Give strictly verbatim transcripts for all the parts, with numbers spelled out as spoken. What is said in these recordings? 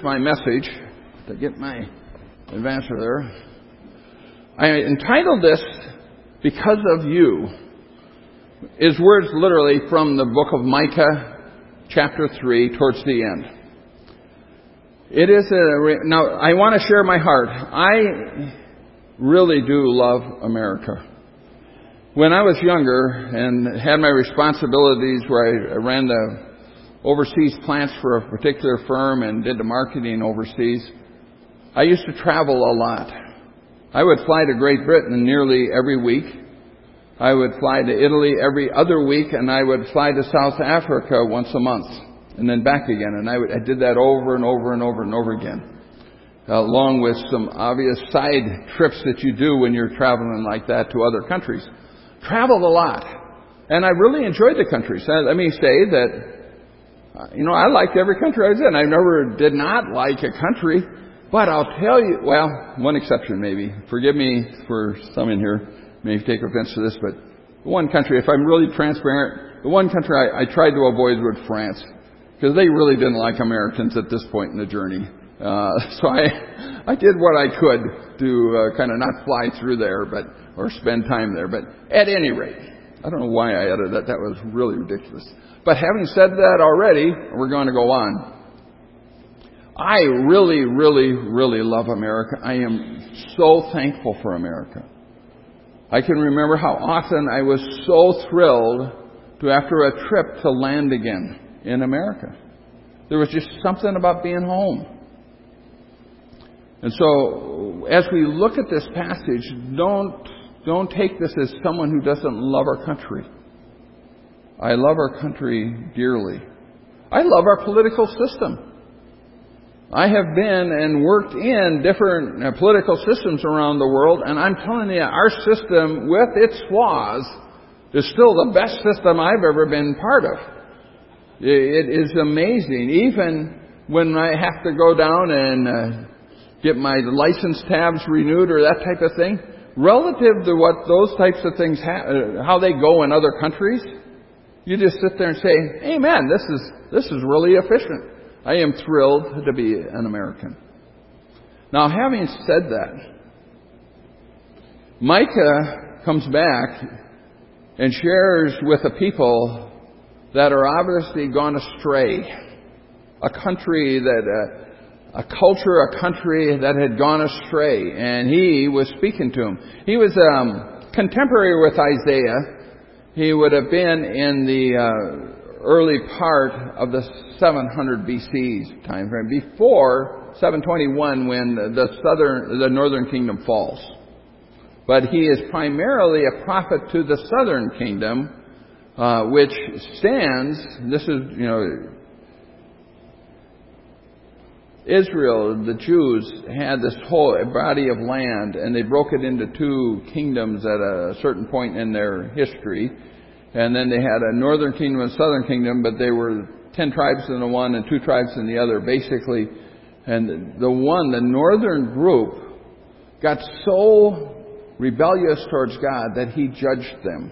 my message to get my advancer there. I entitled this, Because of You. His words literally from the book of Micah, chapter three, towards the end. It is a, now I want to share my heart. I really do love America. When I was younger and had my responsibilities where I ran the overseas plants for a particular firm and did the marketing overseas, I used to travel a lot. I would fly to Great Britain nearly every week. I would fly to Italy every other week, and I would fly to South Africa once a month, and then back again. And I, would, I did that over and over and over and over again, uh, along with some obvious side trips that you do when you're traveling like that to other countries. Traveled a lot, and I really enjoyed the countries. Uh, let me say that, uh, you know, I liked every country I was in. I never did not like a country, but I'll tell you, well, one exception maybe. Forgive me for some in here. May take offense to this, but the one country, if I'm really transparent, the one country I, I tried to avoid was France, because they really didn't like Americans at this point in the journey. Uh, so I, I did what I could to uh, kind of not fly through there, but or spend time there. But at any rate, I don't know why I added that. That was really ridiculous. But having said that already, we're going to go on. I really, really, really love America. I am so thankful for America. I can remember how often I was so thrilled to, after a trip, to land again in America. There was just something about being home. And so, as we look at this passage, don't, don't take this as someone who doesn't love our country. I love our country dearly. I love our political system. I have been and worked in different uh, political systems around the world, and I'm telling you, our system, with its flaws, is still the best system I've ever been part of. It is amazing. Even when I have to go down and uh, get my license tabs renewed or that type of thing, relative to what those types of things, ha- uh, how they go in other countries, you just sit there and say, "Amen, this is this is really efficient." I am thrilled to be an American. Now, having said that, Micah comes back and shares with a people that are obviously gone astray, a country that, uh, a culture, a country that had gone astray, and he was speaking to them. He was um, contemporary with Isaiah. He would have been in the uh, early part of the seven hundred B C time frame, before seven twenty-one, when the southern, the northern kingdom falls. But he is primarily a prophet to the southern kingdom, uh, which stands. This is, you know, Israel, the Jews, had this whole body of land, and they broke it into two kingdoms at a certain point in their history. And then they had a northern kingdom and southern kingdom, but they were ten tribes in the one and two tribes in the other, basically. And the one, the northern group, got so rebellious towards God that he judged them.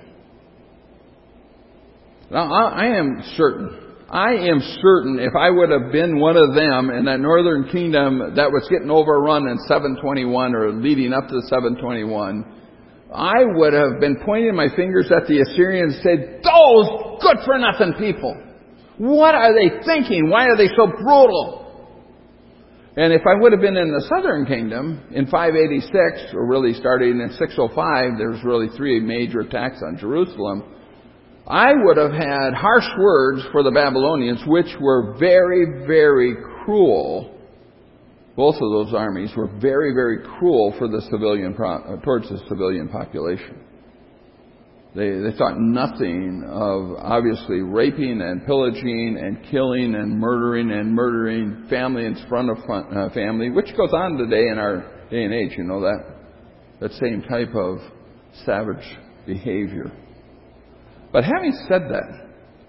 Now, I am certain, I am certain if I would have been one of them in that northern kingdom that was getting overrun in seven twenty-one or leading up to seven twenty-one, I would have been pointing my fingers at the Assyrians and said, "Those good-for-nothing people! What are they thinking? Why are they so brutal?" And if I would have been in the southern kingdom in five eighty-six, or really starting in six oh five, there was really three major attacks on Jerusalem, I would have had harsh words for the Babylonians, which were very, very cruel. Both of those armies were very, very cruel for the civilian pro- towards the civilian population. They, they thought nothing of, obviously, raping and pillaging and killing and murdering and murdering family in front of uh, family, which goes on today in our day and age, you know, that, that same type of savage behavior. But having said that,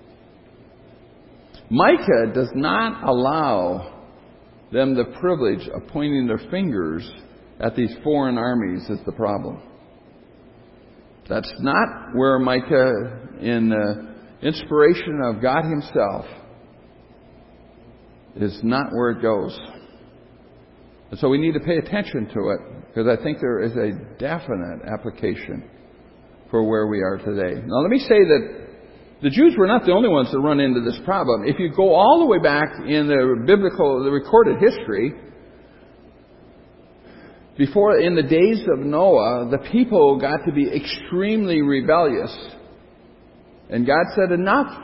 Micah does not allow them the privilege of pointing their fingers at these foreign armies as the problem. That's not where Micah, in the inspiration of God himself, is not where it goes. And so we need to pay attention to it, because I think there is a definite application for where we are today. Now let me say that the Jews were not the only ones that run into this problem. If you go all the way back in the biblical, the recorded history, before, in the days of Noah, the people got to be extremely rebellious. And God said, enough.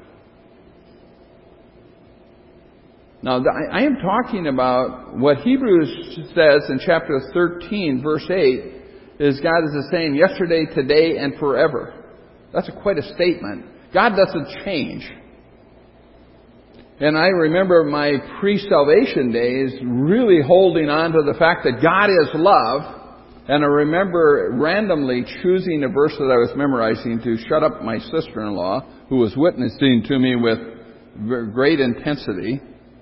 Now, I am talking about what Hebrews says in chapter thirteen, verse eight, is God is the same yesterday, today, and forever. That's a, quite a statement. God doesn't change. And I remember my pre-salvation days really holding on to the fact that God is love. And I remember randomly choosing a verse that I was memorizing to shut up my sister-in-law, who was witnessing to me with great intensity.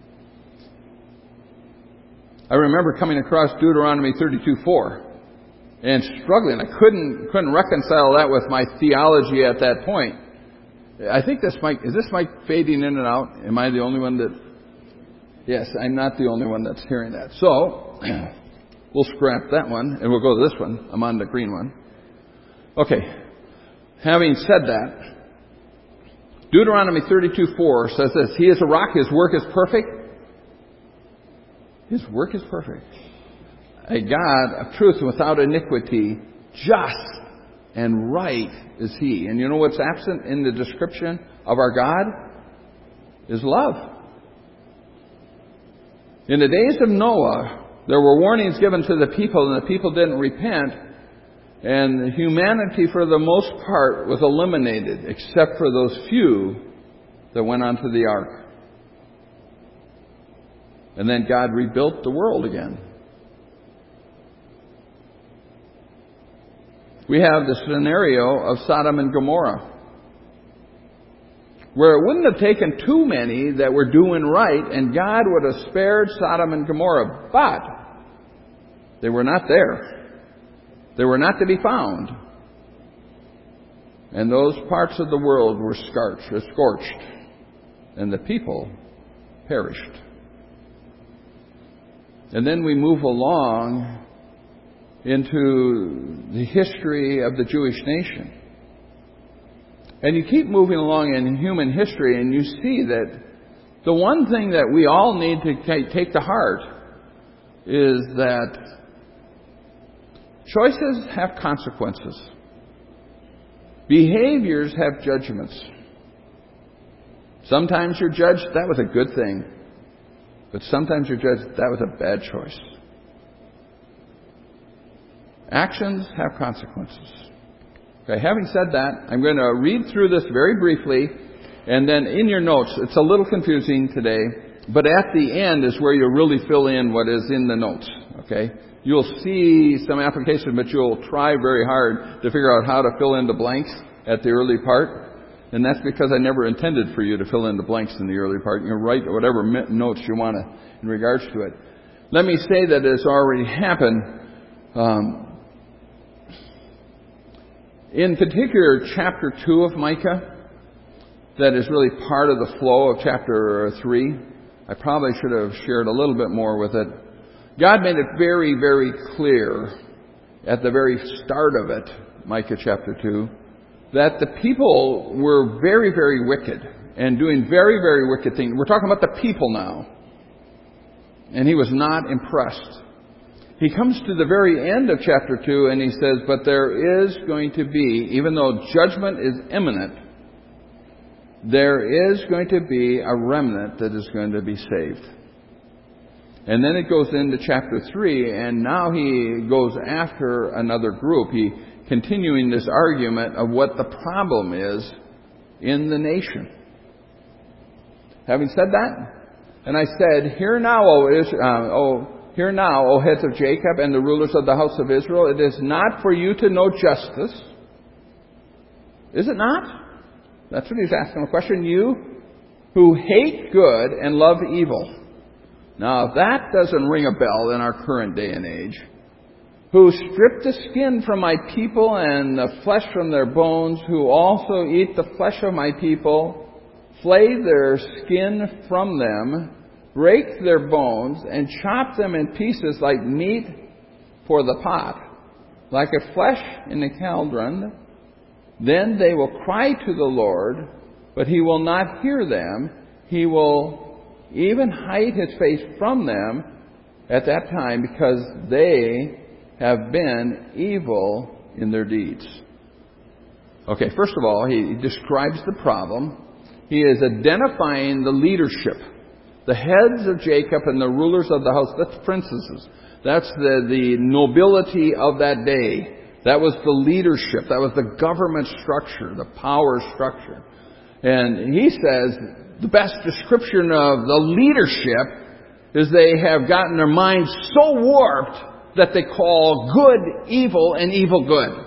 I remember coming across Deuteronomy thirty-two four and struggling. I couldn't couldn't reconcile that with my theology at that point. I think this mic, is this mic fading in and out? Am I the only one that... Yes, I'm not the only one that's hearing that. So, we'll scrap that one, and we'll go to this one. I'm on the green one. Okay. Having said that, Deuteronomy thirty-two four says this, He is a rock, His work is perfect. His work is perfect. A God of truth without iniquity, just and right is He. And you know what's absent in the description of our God? Is love. In the days of Noah, there were warnings given to the people, and the people didn't repent. And humanity, for the most part, was eliminated, except for those few that went onto the ark. And then God rebuilt the world again. We have the scenario of Sodom and Gomorrah, where it wouldn't have taken too many that were doing right, and God would have spared Sodom and Gomorrah. But they were not there. They were not to be found. And those parts of the world were scorched, and the people perished. And then we move along into the history of the Jewish nation. And you keep moving along in human history, and you see that the one thing that we all need to take to heart is that choices have consequences. Behaviors have judgments. Sometimes you're judged, that was a good thing. But sometimes you're judged, that was a bad choice. Actions have consequences. Okay, having said that, I'm going to read through this very briefly, and then in your notes, it's a little confusing today, but at the end is where you'll really fill in what is in the notes. Okay? You'll see some application, but you'll try very hard to figure out how to fill in the blanks at the early part. And that's because I never intended for you to fill in the blanks in the early part. You can write whatever notes you want to in regards to it. Let me say that it's already happened. Um, in particular, chapter two of Micah, that is really part of the flow of chapter three. I probably should have shared a little bit more with it. God made it very, very clear at the very start of it, Micah chapter two, that the people were very, very wicked and doing very, very wicked things. We're talking about the people now. And he was not impressed. He comes to the very end of chapter two and he says, but there is going to be, even though judgment is imminent, there is going to be a remnant that is going to be saved. And then it goes into chapter three, and now he goes after another group. He continuing this argument of what the problem is in the nation. Having said that, and I said, Hear now, O, Is- uh, o, hear now, O heads of Jacob and the rulers of the house of Israel, it is not for you to know justice. Is it not? That's what he's asking the question. You who hate good and love evil. Now, if that doesn't ring a bell in our current day and age, who strip the skin from my people and the flesh from their bones, who also eat the flesh of my people, flay their skin from them, break their bones, and chop them in pieces like meat for the pot, like a flesh in a cauldron. Then they will cry to the Lord, but He will not hear them. He will even hide His face from them at that time, because they have been evil in their deeds. Okay, first of all, he describes the problem. He is identifying the leadership. The heads of Jacob and the rulers of the house, that's princesses. That's the, the nobility of that day. That was the leadership. That was the government structure, the power structure. And he says the best description of the leadership is they have gotten their minds so warped that they call good evil and evil good.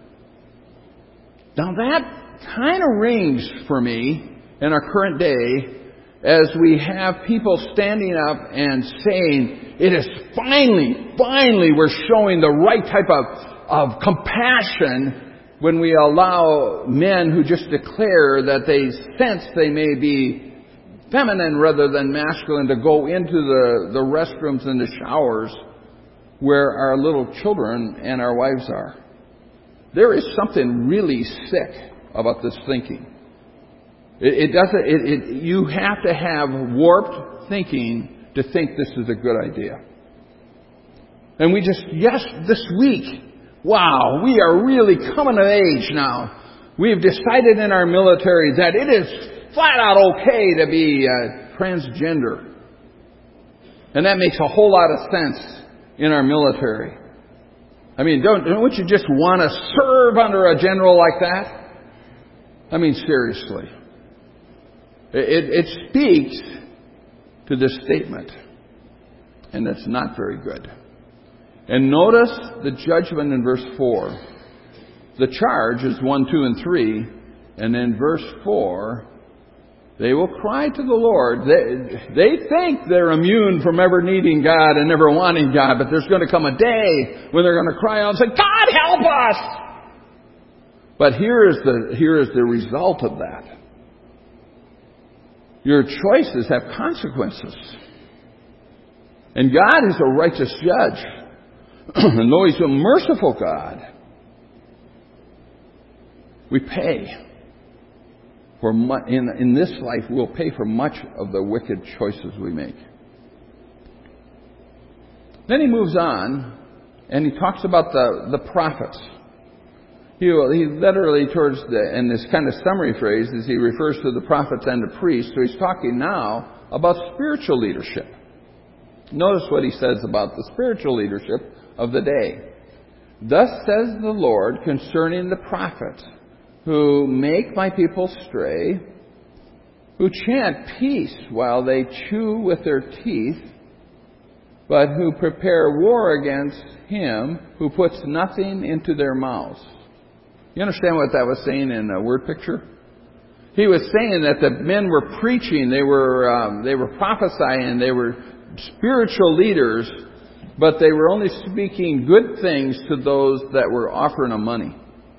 Now that kind of rings for me in our current day as we have people standing up and saying, it is finally, finally we're showing the right type of, of compassion when we allow men who just declare that they sense they may be feminine rather than masculine to go into the, the restrooms and the showers where our little children and our wives are. There is something really sick about this thinking. It, it doesn't. It, it, you have to have warped thinking to think this is a good idea. And we just, yes, this week, wow, we are really coming of age now. We have decided in our military that it is flat out okay to be uh, transgender. And that makes a whole lot of sense in our military. I mean, don't, don't you just want to serve under a general like that? I mean, seriously. It, it speaks to this statement, and it's not very good. And notice the judgment in verse four. The charge is one, two, and three, and in verse four, they will cry to the Lord. They, they think they're immune from ever needing God and never wanting God, but there's going to come a day when they're going to cry out and say, God, help us! But here is the, here is the result of that. Your choices have consequences. And God is a righteous judge. And though He's a merciful God, we pay. For mu- in, in this life, we'll pay for much of the wicked choices we make. Then he moves on, and he talks about the, the prophets. He, he literally, towards the, in this kind of summary phrase, as he refers to the prophets and the priests, so he's talking now about spiritual leadership. Notice what he says about the spiritual leadership of the day. Thus says the Lord concerning the prophets, who make my people stray, who chant peace while they chew with their teeth, but who prepare war against him who puts nothing into their mouths. You understand what that was saying in a word picture? He was saying that the men were preaching, they were um, they were prophesying, they were spiritual leaders, but they were only speaking good things to those that were offering them money.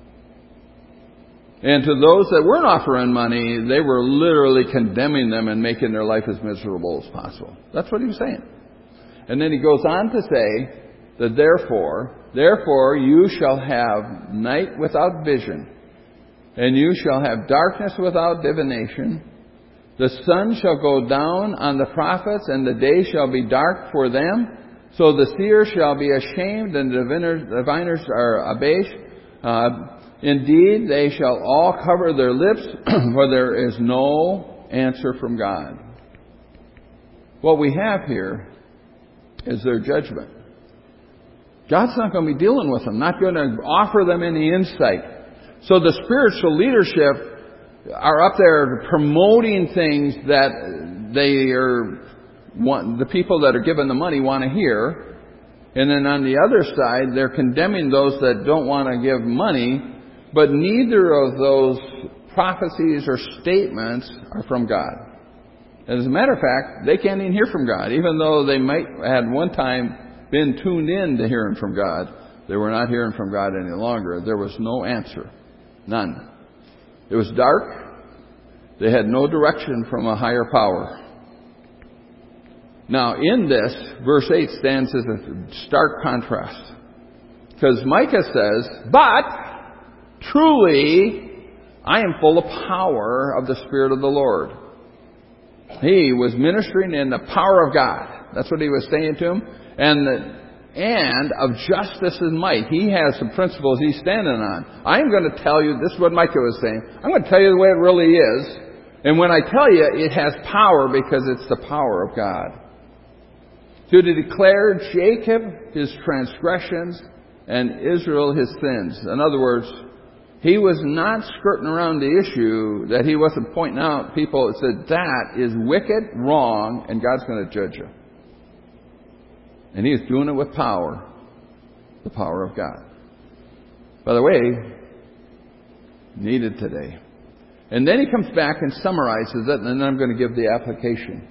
And to those that weren't offering money, they were literally condemning them and making their life as miserable as possible. That's what he was saying. And then he goes on to say that therefore, therefore you shall have night without vision, and you shall have darkness without divination. The sun shall go down on the prophets, and the day shall be dark for them. So the seers shall be ashamed, and the diviners, diviners are abashed. Uh, Indeed, they shall all cover their lips, for there is no answer from God. What we have here is their judgment. God's not going to be dealing with them, not going to offer them any insight. So the spiritual leadership are up there promoting things that they are want, the people that are given the money want to hear. And then on the other side, they're condemning those that don't want to give money. But neither of those prophecies or statements are from God. As a matter of fact, they can't even hear from God. Even though they might had one time been tuned in to hearing from God, they were not hearing from God any longer. There was no answer. None. It was dark. They had no direction from a higher power. Now, in this, verse eight stands as a stark contrast. Because Micah says, but truly I am full of power of the Spirit of the Lord. He was ministering in the power of God. That's what he was saying to him. And the, and of justice and might. He has some principles he's standing on. I'm going to tell you, this is what Micah was saying, I'm going to tell you the way it really is. And when I tell you, it has power because it's the power of God. To declare Jacob his transgressions and Israel his sins. In other words, he was not skirting around the issue, that he wasn't pointing out people that said that is wicked, wrong, and God's going to judge you. And he is doing it with power, the power of God. By the way, needed today. And then he comes back and summarizes it, and then I'm going to give the application.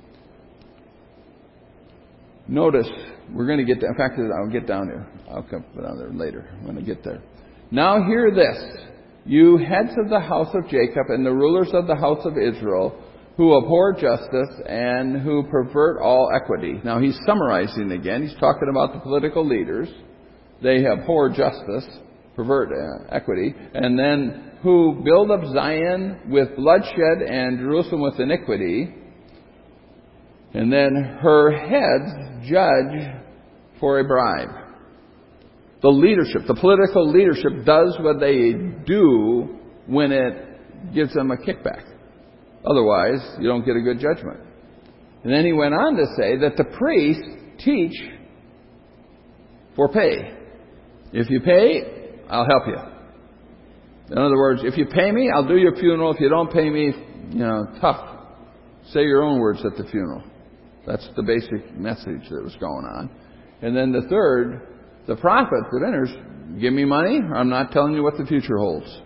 Notice, we're going to get, in fact, I'll get down there. I'll come down there later when I get there. Now hear this, you heads of the house of Jacob and the rulers of the house of Israel, who abhor justice and who pervert all equity. Now he's summarizing again. He's talking about the political leaders. They abhor justice, pervert uh, equity, and then who build up Zion with bloodshed and Jerusalem with iniquity. And then her heads judge for a bribe. The leadership, the political leadership does what they do when it gives them a kickback. Otherwise, you don't get a good judgment. And then he went on to say that the priests teach for pay. If you pay, I'll help you. In other words, if you pay me, I'll do your funeral. If you don't pay me, you know, tough. Say your own words at the funeral. That's the basic message that was going on. And then the third, the prophet, the enters, give me money, or I'm not telling you what the future holds.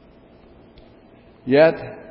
Yet,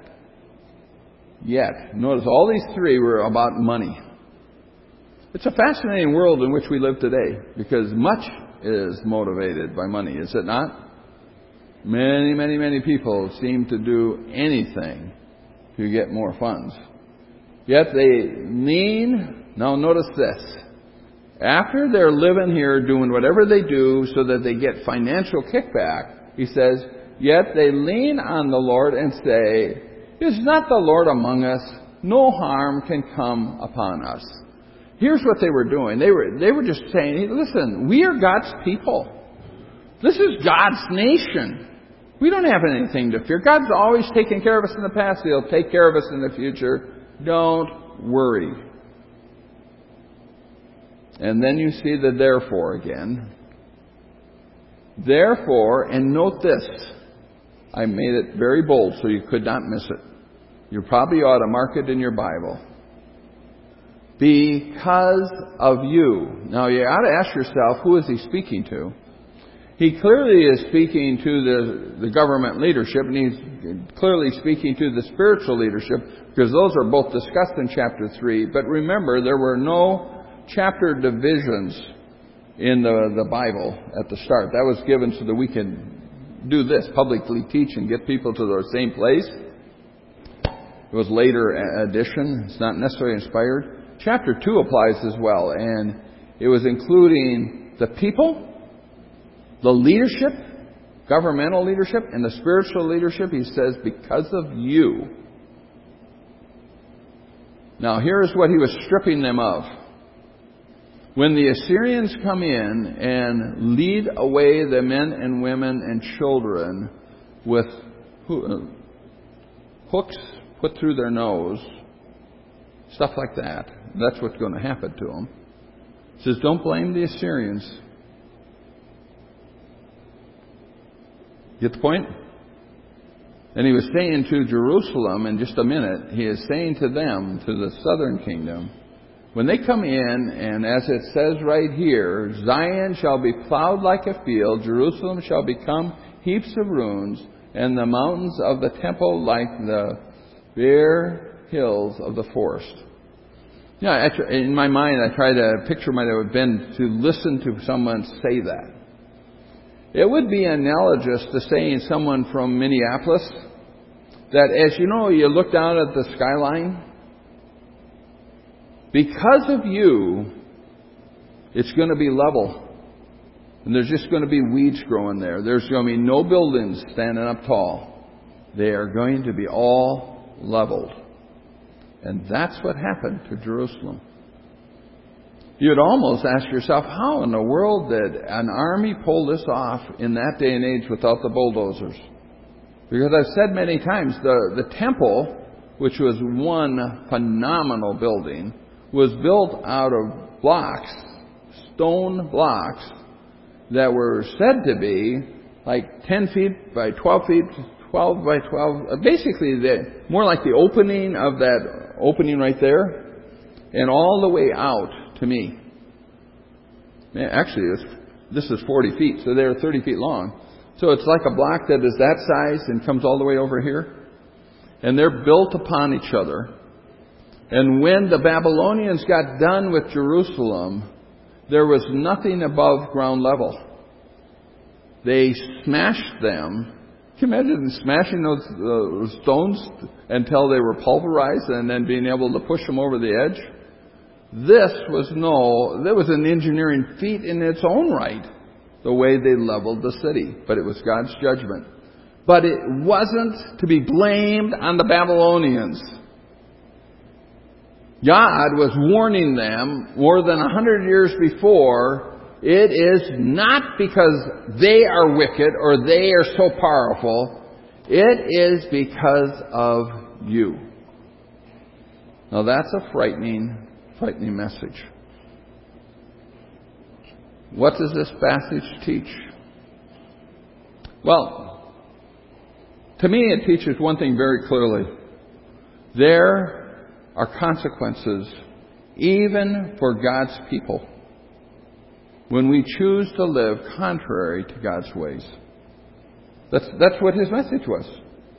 yet, notice all these three were about money. It's a fascinating world in which we live today, because much is motivated by money, is it not? Many, many, many people seem to do anything to get more funds. Yet they lean, now notice this, after they're living here doing whatever they do so that they get financial kickback, he says, yet they lean on the Lord and say, is not the Lord among us? No harm can come upon us. Here's what they were doing. They were, they were just saying, hey, listen, we are God's people. This is God's nation. We don't have anything to fear. God's always taken care of us in the past. He'll take care of us in the future. Don't worry. And then you see the therefore again. Therefore, and note this. I made it very bold so you could not miss it. You probably ought to mark it in your Bible. Because of you. Now you ought to ask yourself, who is he speaking to? He clearly is speaking to the, the government leadership, and he's clearly speaking to the spiritual leadership, because those are both discussed in chapter three. But remember, there were no chapter divisions in the, the Bible at the start. That was given so that we can do this, publicly teach and get people to the same place. It was later addition. It's not necessarily inspired. Chapter two applies as well, and it was including the people, the leadership, governmental leadership, and the spiritual leadership. He says, because of you. Now, here's what he was stripping them of. When the Assyrians come in and lead away the men and women and children with hooks put through their nose, stuff like that, that's what's going to happen to them. He says, don't blame the Assyrians. Get the point? And he was saying to Jerusalem in just a minute, he is saying to them, to the southern kingdom, when they come in, and as it says right here, Zion shall be plowed like a field, Jerusalem shall become heaps of ruins, and the mountains of the temple like the bare hills of the forest. Yeah, you know, in my mind, I try to picture what it would have been to listen to someone say that. It would be analogous to saying someone from Minneapolis that, as you know, you look down at the skyline, Because of you, it's going to be level. And there's just going to be weeds growing there. There's going to be no buildings standing up tall. They are going to be all leveled. And that's what happened to Jerusalem. You'd almost ask yourself, how in the world did an army pull this off in that day and age without the bulldozers? Because I've said many times, the, the temple, which was one phenomenal building, was built out of blocks, stone blocks, that were said to be like ten feet by twelve feet, twelve by twelve, basically the, more like the opening of that opening right there, and all the way out to me. Actually, this, this is forty feet, so they're thirty feet long. So it's like a block that is that size and comes all the way over here. And they're built upon each other. And when the Babylonians got done with Jerusalem, there was nothing above ground level. They smashed them. Can you imagine smashing those uh, stones until they were pulverized and then being able to push them over the edge? This was no, there was an engineering feat in its own right, the way they leveled the city. But it was God's judgment. But it wasn't to be blamed on the Babylonians. God was warning them more than a hundred years before, it is not because they are wicked or they are so powerful. It is because of you. Now that's a frightening, frightening message. What does this passage teach? Well, to me it teaches one thing very clearly. There are consequences even for God's people when we choose to live contrary to God's ways. That's that's what his message was.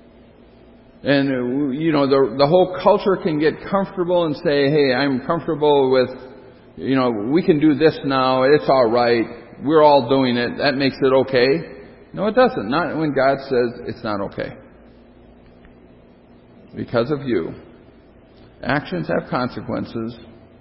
And, you know, the, the whole culture can get comfortable and say, hey, I'm comfortable with, you know, we can do this now. It's all right. We're all doing it. That makes it okay. No, it doesn't. Not when God says it's not okay. Because of you. Actions have consequences.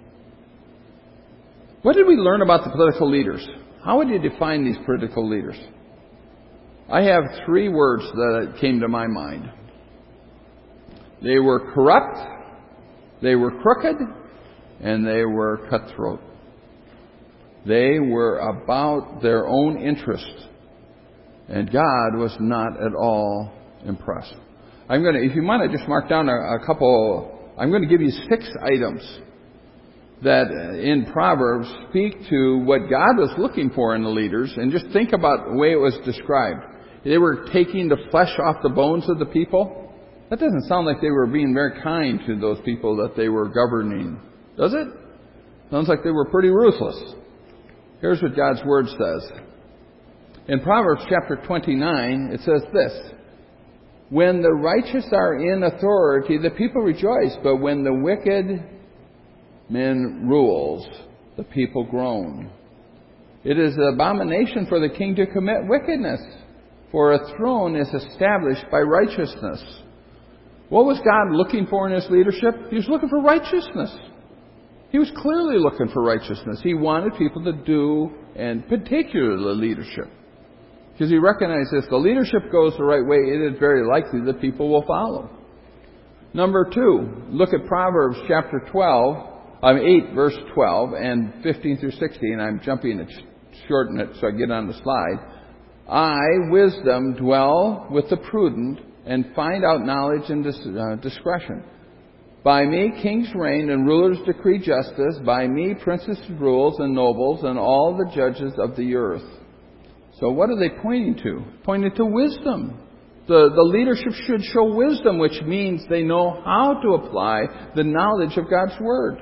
What did we learn about the political leaders? How would you define these political leaders? I have three words that came to my mind. They were corrupt, they were crooked, and they were cutthroat. They were about their own interest, and God was not at all impressed. I'm going to, if you want to just mark down a, a couple. I'm going to give you six items that in Proverbs speak to what God was looking for in the leaders, and just think about the way it was described. They were taking the flesh off the bones of the people. That doesn't sound like they were being very kind to those people that they were governing, does it? Sounds like they were pretty ruthless. Here's what God's Word says. In Proverbs chapter twenty-nine, it says this. When the righteous are in authority, the people rejoice. But when the wicked man rules, the people groan. It is an abomination for the king to commit wickedness, for a throne is established by righteousness. What was God looking for in his leadership? He was looking for righteousness. He was clearly looking for righteousness. He wanted people to do, and particularly leadership. Because he recognized if the leadership goes the right way, it is very likely that people will follow. Number two, look at Proverbs chapter twelve, um, eight, verse twelve, and fifteen through sixteen. I'm jumping it, shorten it so I get on the slide. I, wisdom, dwell with the prudent, and find out knowledge and dis- uh, discretion. By me kings reign and rulers decree justice. By me princes rules and nobles and all the judges of the earth. So what are they pointing to? Pointing to wisdom. The, the leadership should show wisdom, which means they know how to apply the knowledge of God's Word.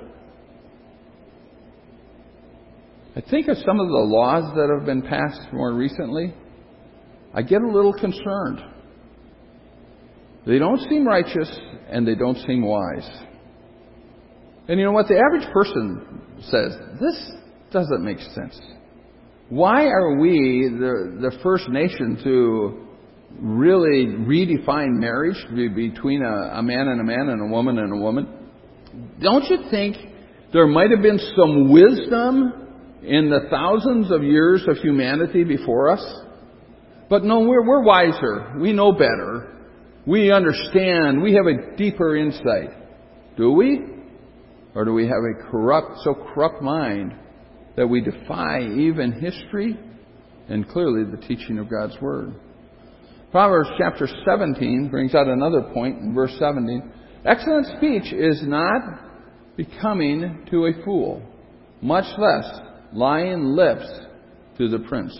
I think of some of the laws that have been passed more recently. I get a little concerned. They don't seem righteous and they don't seem wise. And you know what? The average person says, this doesn't make sense. Why are we the, the first nation to really redefine marriage to be between a, a man and a man and a woman and a woman? Don't you think There might have been some wisdom in the thousands of years of humanity before us. But no, we're, we're wiser. We know better. We understand. We have a deeper insight. Do we? Or do we have a corrupt, so corrupt mind that we defy even history and clearly the teaching of God's Word? Proverbs chapter seventeen brings out another point in verse seventeen. Excellent speech is not becoming to a fool, much less lying lips to the prince.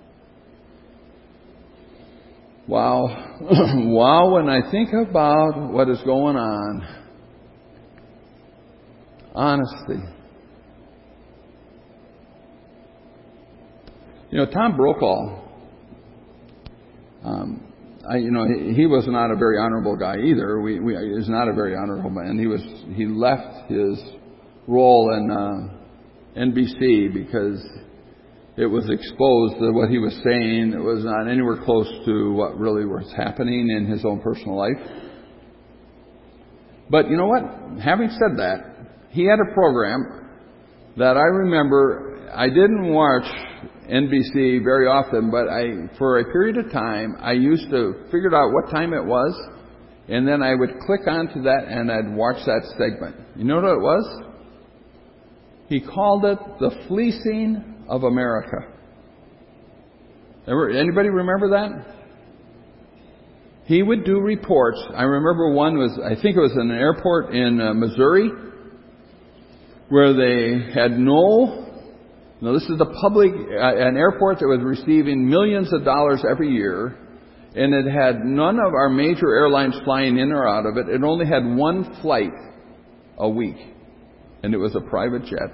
Wow. Wow, when I think about what is going on. Honesty. You know, Tom Brokaw, um, I, you know, he, he was not a very honorable guy either. We, we, he was not a very honorable man. He was, he left his role in uh, N B C because it was exposed that what he was saying was not anywhere close to what really was happening in his own personal life. But you know what? Having said that, he had a program that I remember. I didn't watch N B C very often, but I, for a period of time, I used to figure out what time it was, and then I would click onto that and I'd watch that segment. You know what it was? He called it the fleecing of America. Ever, anybody remember that? He would do reports. I remember one was, I think it was in an airport in uh, Missouri, where they had no, now this is the public, uh, an airport that was receiving millions of dollars every year, and it had none of our major airlines flying in or out of it. It only had one flight a week, and it was a private jet.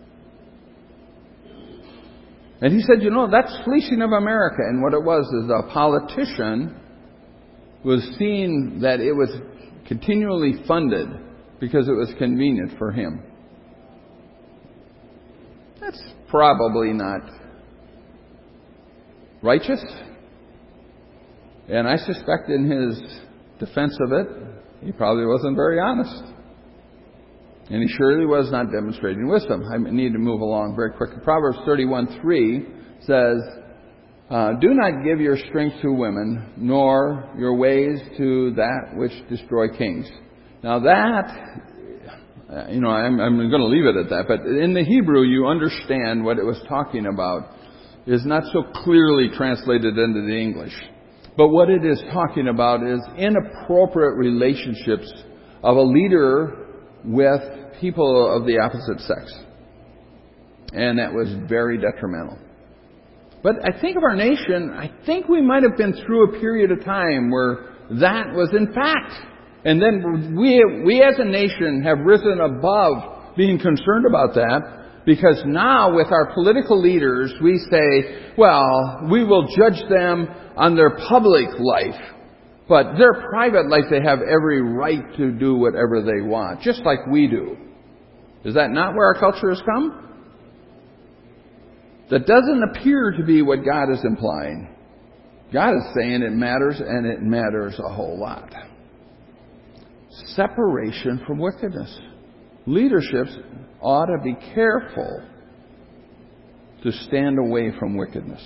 And he said, you know, that's fleecing of America. And what it was is a politician was seeing that it was continually funded because it was convenient for him. That's probably not righteous. And I suspect in his defense of it, he probably wasn't very honest. And he surely was not demonstrating wisdom. I need to move along very quickly. Proverbs thirty-one three says, uh, do not give your strength to women, nor your ways to that which destroy kings. Now that, uh, you know, I'm, I'm going to leave it at that. But in the Hebrew, you understand what it was talking about is not so clearly translated into the English. But what it is talking about is inappropriate relationships of a leader with people of the opposite sex. And that was very detrimental. But I think of our nation, I think we might have been through a period of time where that was in fact. And then we, we as a nation have risen above being concerned about that, because now with our political leaders, we say, well, we will judge them on their public life. But their private life, they have every right to do whatever they want, just like we do. Is that not where our culture has come? That doesn't appear to be what God is implying. God is saying it matters, and it matters a whole lot. Separation from wickedness. Leaderships ought to be careful to stand away from wickedness.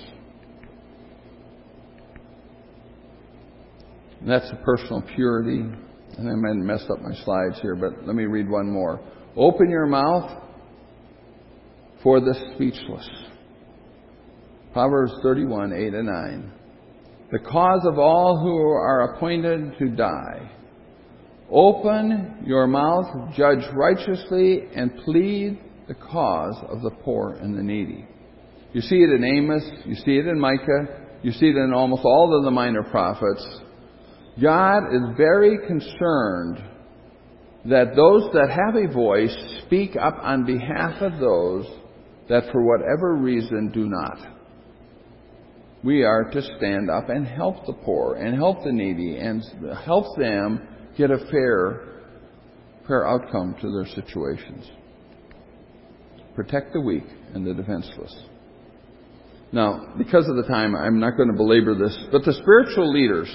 And that's the personal purity. And I might have messed up my slides here, but let me read one more. Open your mouth for the speechless. Proverbs thirty-one, eight and nine. The cause of all who are appointed to die. Open your mouth, judge righteously, and plead the cause of the poor and the needy. You see it in Amos, you see it in Micah, you see it in almost all of the minor prophets. God is very concerned that those that have a voice speak up on behalf of those that for whatever reason do not. We are to stand up and help the poor and help the needy and help them get a fair, fair outcome to their situations. Protect the weak and the defenseless. Now, because of the time, I'm not going to belabor this, but the spiritual leaders,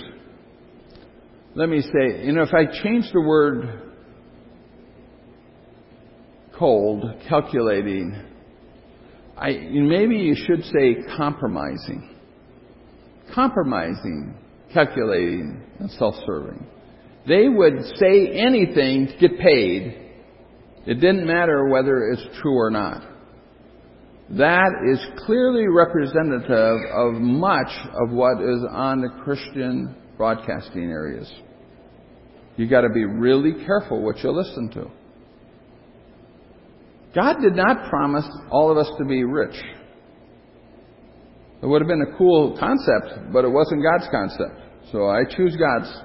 let me say, you know, if I change the word cold, calculating. I, maybe you should say compromising. Compromising, calculating, and self-serving. They would say anything to get paid. It didn't matter whether it's true or not. That is clearly representative of much of what is on the Christian broadcasting areas. You got to be really careful what you listen to. God did not promise all of us to be rich. It would have been a cool concept, but it wasn't God's concept. So I choose God's.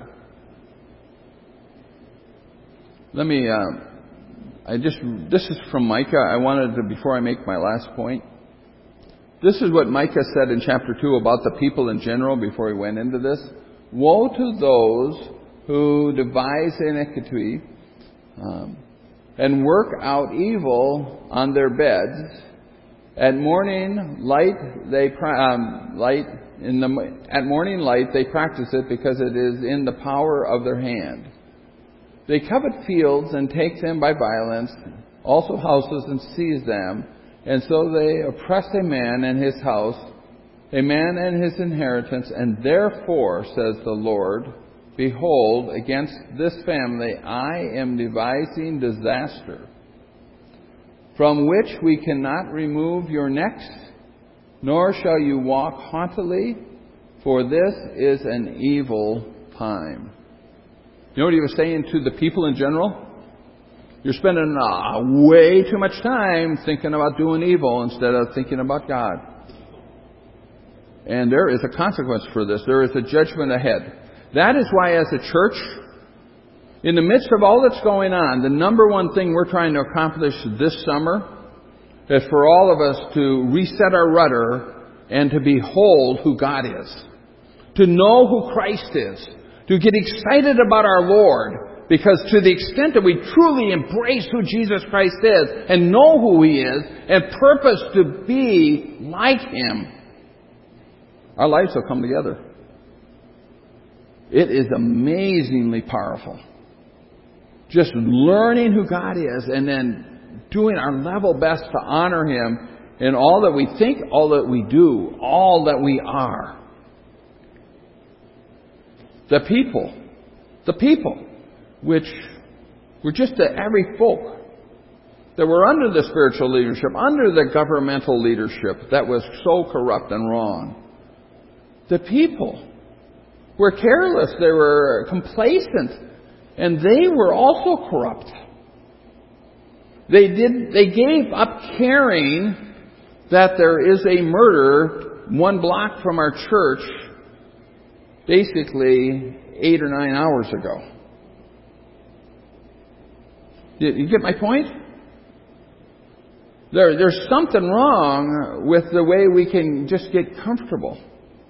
Let me, uh, I just, this is from Micah. I wanted to, before I make my last point, this is what Micah said in chapter two about the people in general before he went into this. Woe to those who devise iniquity um, and work out evil on their beds. At morning light, they um, light in the at morning light they practice it because it is in the power of their hand. They covet fields and take them by violence, also houses and seize them, and so they oppress a man and his house, a man and his inheritance, and therefore, says the Lord, behold, against this family I am devising disaster, from which we cannot remove your necks, nor shall you walk haughtily, for this is an evil time. You know what he was saying to the people in general? You're spending uh, way too much time thinking about doing evil instead of thinking about God. And there is a consequence for this. There is a judgment ahead. That is why as a church, in the midst of all that's going on, the number one thing we're trying to accomplish this summer is for all of us to reset our rudder and to behold who God is. To know who Christ is. To get excited about our Lord. Because to the extent that we truly embrace who Jesus Christ is and know who He is and purpose to be like Him, our lives will come together. It is amazingly powerful. Just learning who God is and then doing our level best to honor Him in all that we think, all that we do, all that we are. The people, the people, which were just the every folk that were under the spiritual leadership, under the governmental leadership that was so corrupt and wrong. The people were careless, they were complacent, and they were also corrupt. They did, they gave up caring that there is a murder one block from our church basically eight or nine hours ago. You get my point? There, there's something wrong with the way we can just get comfortable.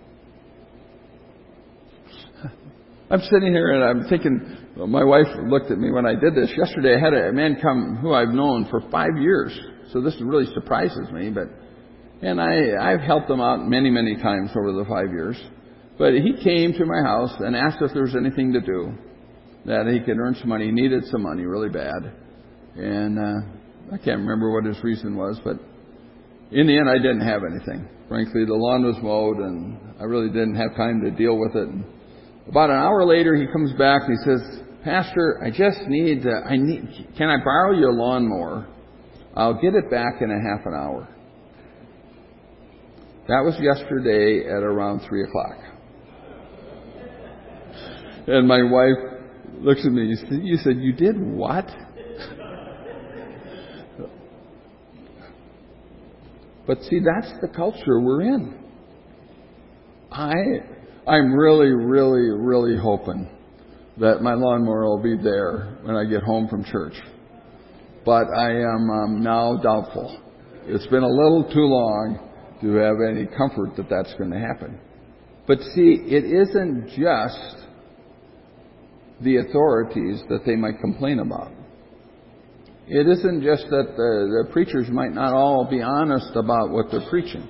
I'm sitting here and I'm thinking, well, my wife looked at me when I did this. Yesterday I had a man come who I've known for five years. So this really surprises me. But And I, I've helped him out many, many times over the five years. But he came to my house and asked if there was anything to do, that he could earn some money. He needed some money really bad. And uh, I can't remember what his reason was, but in the end I didn't have anything. Frankly, the lawn was mowed and I really didn't have time to deal with it. And about an hour later he comes back and he says, Pastor, I just need, to, I need, can I borrow your lawnmower? I'll get it back in a half an hour. That was yesterday at around three o'clock. And my wife looks at me, you said, you did what? But see, that's the culture we're in. I, I'm really, really, really hoping that my lawnmower will be there when I get home from church. But I am um, now doubtful. It's been a little too long to have any comfort that that's going to happen. But see, it isn't just the authorities that they might complain about. It isn't just that the, the preachers might not all be honest about what they're preaching.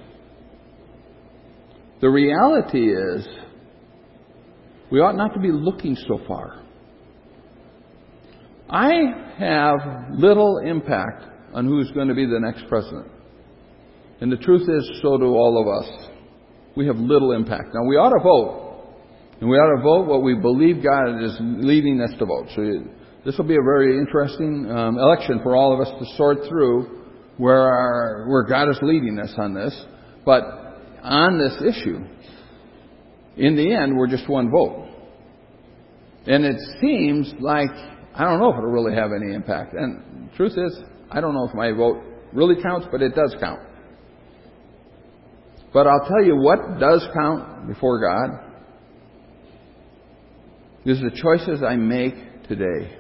The reality is, we ought not to be looking so far. I have little impact on who's going to be the next president. And the truth is, so do all of us. We have little impact. Now, we ought to vote. And we ought to vote what we believe God is leading us to vote. So this will be a very interesting um, election for all of us to sort through where, our, where God is leading us on this. But on this issue, in the end, we're just one vote. And it seems like, I don't know if it'll really have any impact. And the truth is, I don't know if my vote really counts, but it does count. But I'll tell you what does count before God is the choices I make today.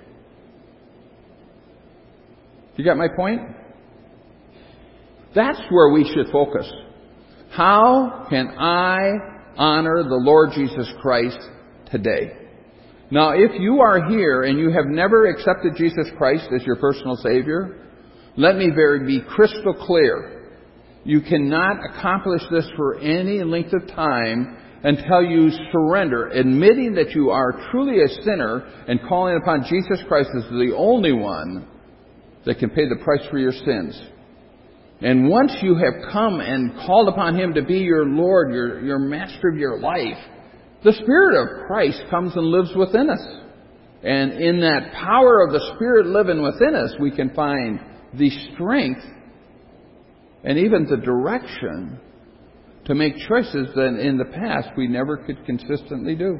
You got my point? That's where we should focus. How can I honor the Lord Jesus Christ today? Now, if you are here and you have never accepted Jesus Christ as your personal Savior, let me very be crystal clear. You cannot accomplish this for any length of time until you surrender, admitting that you are truly a sinner and calling upon Jesus Christ as the only one that can pay the price for your sins. And once you have come and called upon Him to be your Lord, your, your master of your life, the Spirit of Christ comes and lives within us. And in that power of the Spirit living within us, we can find the strength and even the direction to make choices that in the past we never could consistently do.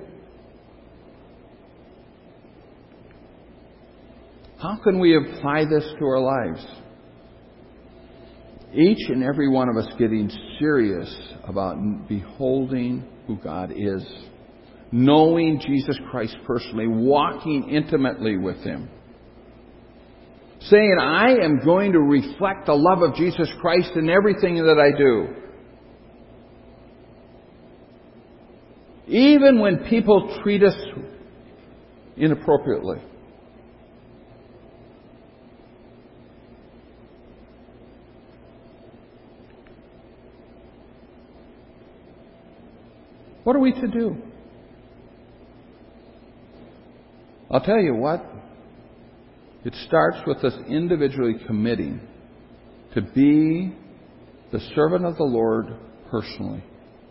How can we apply this to our lives? Each and every one of us getting serious about beholding who God is, knowing Jesus Christ personally, walking intimately with Him. Saying, I am going to reflect the love of Jesus Christ in everything that I do. Even when people treat us inappropriately. What are we to do? I'll tell you what. It starts with us individually committing to be the servant of the Lord personally.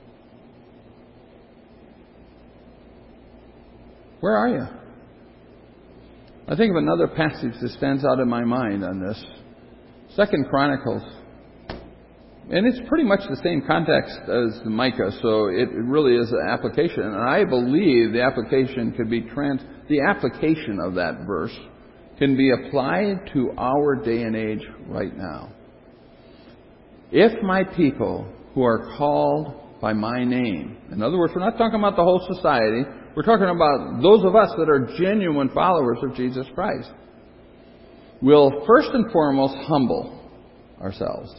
Where are you? I think of another passage that stands out in my mind on this. Second Chronicles. And it's pretty much the same context as Micah, so it really is an application. And I believe the application could be trans... The application of that verse can be applied to our day and age right now. If my people who are called by my name, in other words, we're not talking about the whole society, we're talking about those of us that are genuine followers of Jesus Christ, will first and foremost humble ourselves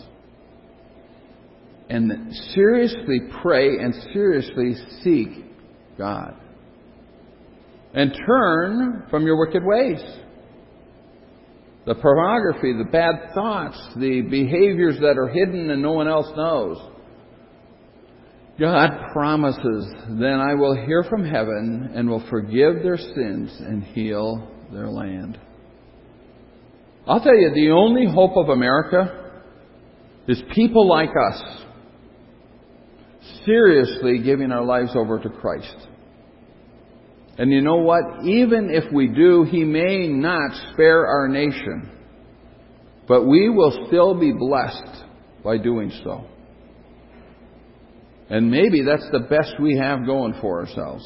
and seriously pray and seriously seek God and turn from your wicked ways. The pornography, the bad thoughts, the behaviors that are hidden and no one else knows. God promises, then I will hear from heaven and will forgive their sins and heal their land. I'll tell you, the only hope of America is people like us seriously giving our lives over to Christ. And you know what? Even if we do, He may not spare our nation. But we will still be blessed by doing so. And maybe that's the best we have going for ourselves.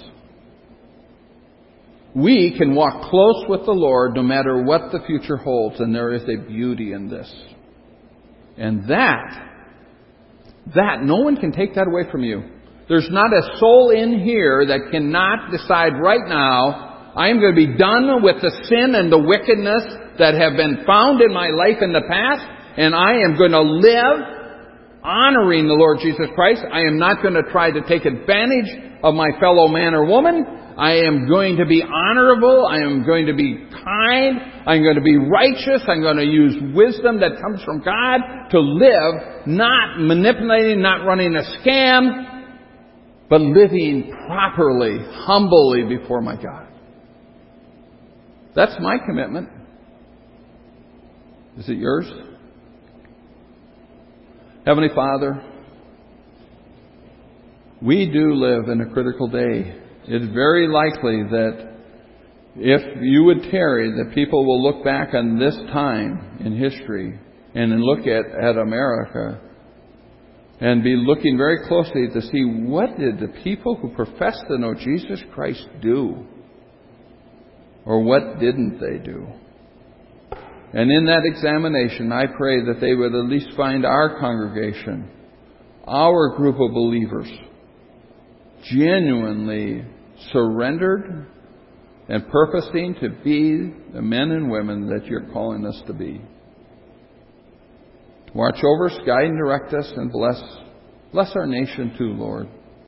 We can walk close with the Lord no matter what the future holds, and there is a beauty in this. And that, that, no one can take that away from you. There's not a soul in here that cannot decide right now, I am going to be done with the sin and the wickedness that have been found in my life in the past, and I am going to live honoring the Lord Jesus Christ. I am not going to try to take advantage of my fellow man or woman. I am going to be honorable. I am going to be kind. I'm going to be righteous. I'm going to use wisdom that comes from God to live, not manipulating, not running a scam, but living properly, humbly before my God. That's my commitment. Is it yours? Heavenly Father, we do live in a critical day. It's very likely that if you would tarry, that people will look back on this time in history and then look at, at America and be looking very closely to see what did the people who profess to know Jesus Christ do, or what didn't they do? And in that examination, I pray that they would at least find our congregation, our group of believers, genuinely surrendered and purposing to be the men and women that you're calling us to be. Watch over us, guide and direct us, and bless, bless our nation too, Lord.